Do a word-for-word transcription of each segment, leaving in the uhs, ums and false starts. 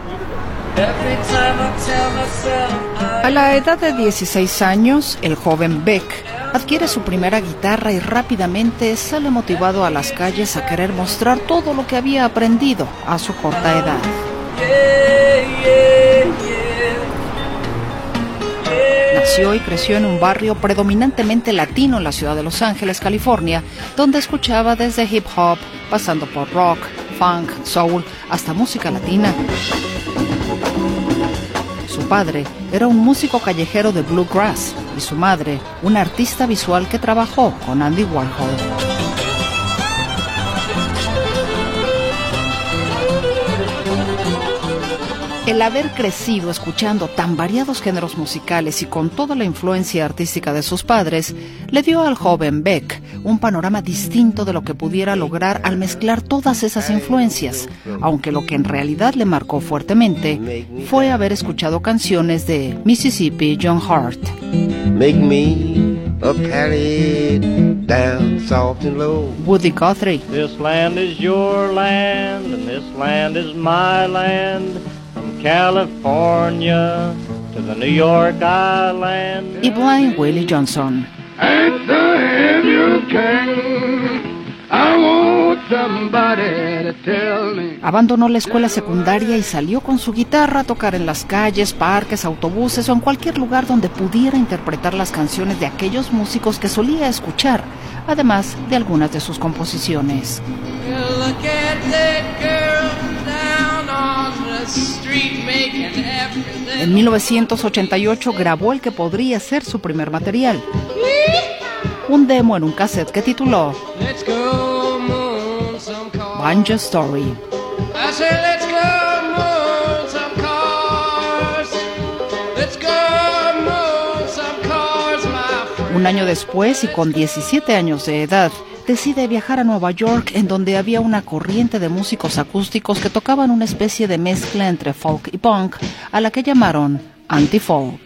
A la edad de dieciséis años, el joven Beck adquiere su primera guitarra y rápidamente sale motivado a las calles a querer mostrar todo lo que había aprendido a su corta edad. Nació y creció en un barrio predominantemente latino en la ciudad de Los Ángeles, California, donde escuchaba desde hip hop, pasando por rock, funk, soul, hasta música latina. Su padre era un músico callejero de bluegrass y su madre, una artista visual que trabajó con Andy Warhol. El haber crecido escuchando tan variados géneros musicales y con toda la influencia artística de sus padres, le dio al joven Beck un panorama distinto de lo que pudiera lograr al mezclar todas esas influencias, aunque lo que en realidad le marcó fuertemente fue haber escuchado canciones de Mississippi John Hart. Make me a Cali down soft and low. Woody Guthrie. This land is your land and this land is my land. California to the New York Island. Y Blind Willie Johnson. At the head you came, I want somebody to tell me. Abandonó la escuela secundaria y salió con su guitarra a tocar en las calles, parques, autobuses o en cualquier lugar donde pudiera interpretar las canciones de aquellos músicos que solía escuchar, además de algunas de sus composiciones. Look at that girl down on the street making everything. En mil novecientos ochenta y ocho grabó el que podría ser su primer material, un demo en un cassette que tituló Let's Go Moon Some Cars. Banjo Story. I said, let's go moon some cars. Let's go moon some cars, my friend. Un año después y con diecisiete años de edad, decide viajar a Nueva York, en donde había una corriente de músicos acústicos que tocaban una especie de mezcla entre folk y punk, a la que llamaron anti-folk.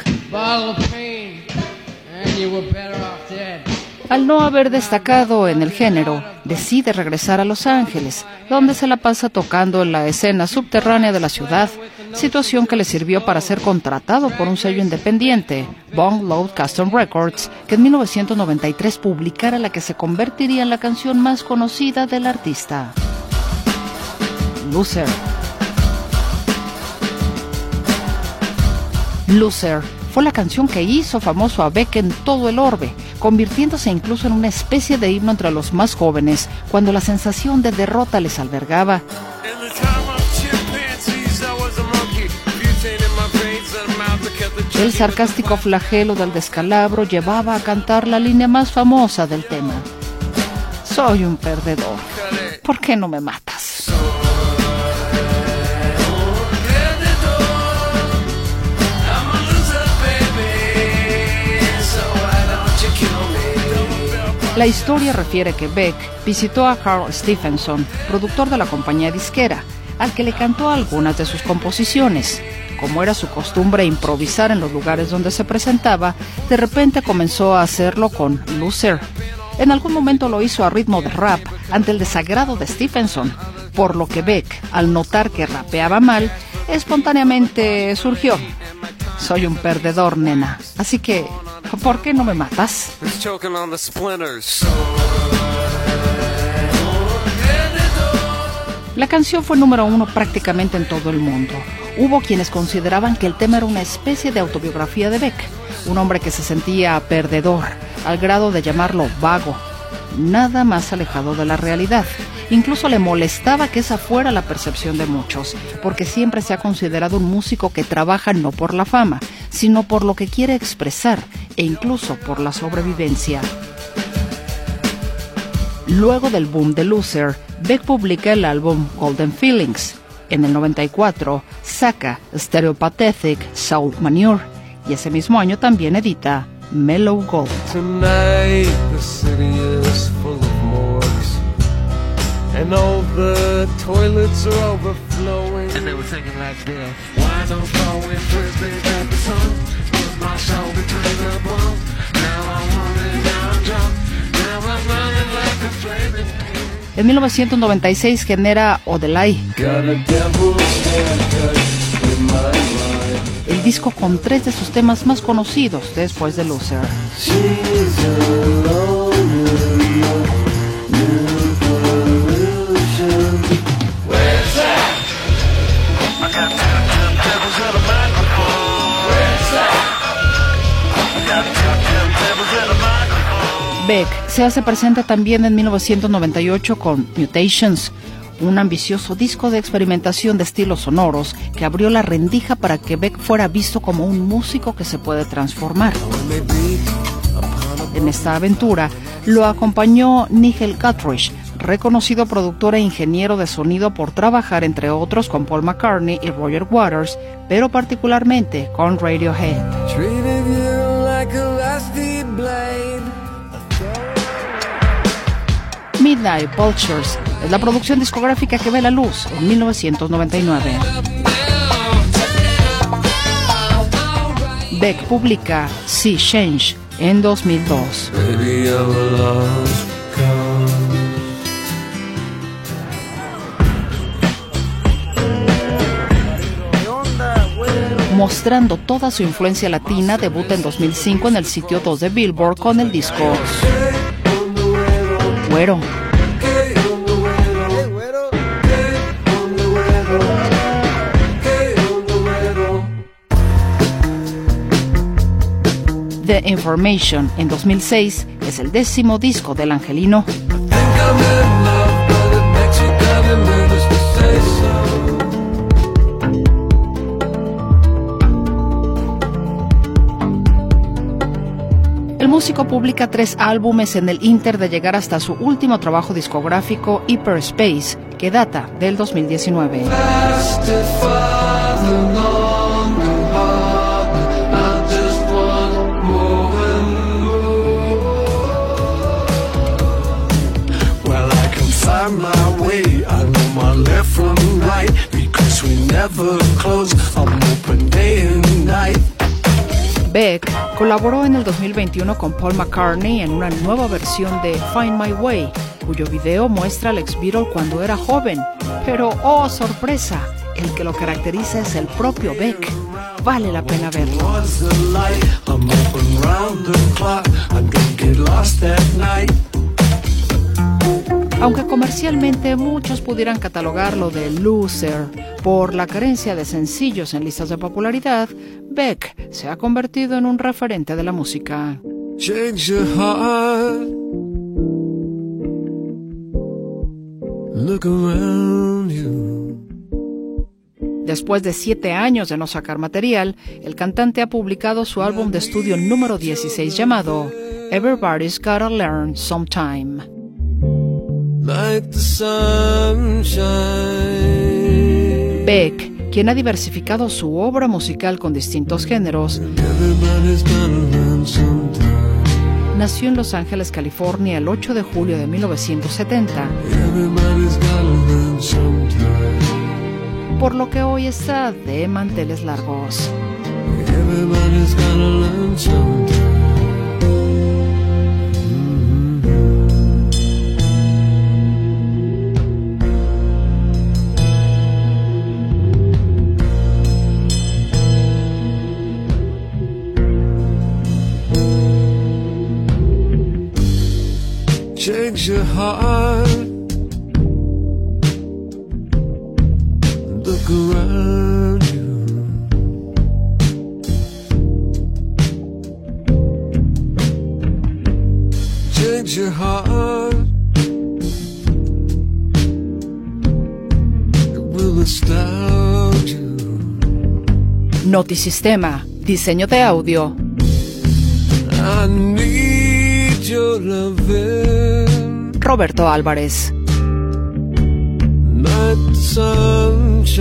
Al no haber destacado en el género, decide regresar a Los Ángeles, donde se la pasa tocando en la escena subterránea de la ciudad, situación que le sirvió para ser contratado por un sello independiente, Bong Load Custom Records, que en mil novecientos noventa y tres publicara la que se convertiría en la canción más conocida del artista, Loser. Loser fue la canción que hizo famoso a Beck en todo el orbe, convirtiéndose incluso en una especie de himno entre los más jóvenes, cuando la sensación de derrota les albergaba. El sarcástico flagelo del descalabro llevaba a cantar la línea más famosa del tema: soy un perdedor, ¿por qué no me matas? La historia refiere que Beck visitó a Carl Stephenson, productor de la compañía disquera, al que le cantó algunas de sus composiciones. Como era su costumbre improvisar en los lugares donde se presentaba, de repente comenzó a hacerlo con Loser. En algún momento lo hizo a ritmo de rap ante el desagrado de Stephenson, por lo que Beck, al notar que rapeaba mal, espontáneamente surgió: soy un perdedor, nena, así que ¿por qué no me matas? La canción fue número uno prácticamente en todo el mundo. Hubo quienes consideraban que el tema era una especie de autobiografía de Beck, un hombre que se sentía perdedor, al grado de llamarlo vago, nada más alejado de la realidad. Incluso le molestaba que esa fuera la percepción de muchos, porque siempre se ha considerado un músico que trabaja no por la fama, sino por lo que quiere expresar e incluso por la sobrevivencia. Luego del boom de Loser, Beck publica el álbum Golden Feelings. En el noventa y cuatro saca Stereopathetic Soul Manure y ese mismo año también edita Mellow Gold. Tonight the city is full of morgues and all the toilets are overflowing. And they were thinking like this: why don't fall when first they got the sun? Was my soul between the bones? Now I want it, now I'm drunk. Now I'm running like a flaming. En mil novecientos noventa y seis genera Odelay. Got a devil's haircut. el disco con tres de sus temas más conocidos después de Loser. Beck se hace presente también en mil novecientos noventa y ocho con Mutations, un ambicioso disco de experimentación de estilos sonoros que abrió la rendija para que Beck fuera visto como un músico que se puede transformar. En esta aventura lo acompañó Nigel Godrich, reconocido productor e ingeniero de sonido por trabajar entre otros con Paul McCartney y Roger Waters, pero particularmente con Radiohead. Midnight Vultures es la producción discográfica que ve la luz en mil novecientos noventa y nueve. Beck publica Sea Change en dos mil dos. Mostrando toda su influencia latina, debuta en dos mil cinco en el sitio dos de Billboard con el disco Güero. The Information en dos mil seis es el décimo disco del angelino. El músico publica tres álbumes en el ínter de llegar hasta su último trabajo discográfico, Hyperspace, que data del dos mil diecinueve. Beck colaboró en el dos mil veintiuno con Paul McCartney en una nueva versión de Find My Way, cuyo video muestra al ex-Beatle cuando era joven. Pero, oh sorpresa, el que lo caracteriza es el propio Beck. Vale la pena verlo. Aunque comercialmente muchos pudieran catalogarlo de loser por la carencia de sencillos en listas de popularidad, Beck se ha convertido en un referente de la música. Change your heart. Look around you. Después de siete años de no sacar material, el cantante ha publicado su álbum de estudio número dieciséis llamado Everybody's Gotta Learn Sometime. Like the sunshine. Beck, quien ha diversificado su obra musical con distintos géneros, nació en Los Ángeles, California, el ocho de julio de mil novecientos setenta, por lo que hoy está de manteles largos. Change your heart. Look around you. Change your heart. It will astound you. Notisistema, diseño de audio. I need your loving. Roberto Álvarez. Not sunshine.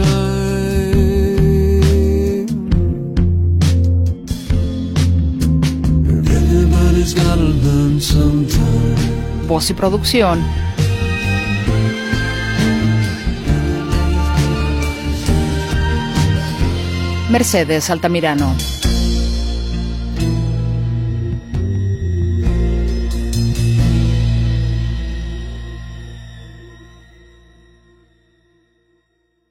Everybody's gotta learn sometime. Voz y producción Mercedes Altamirano.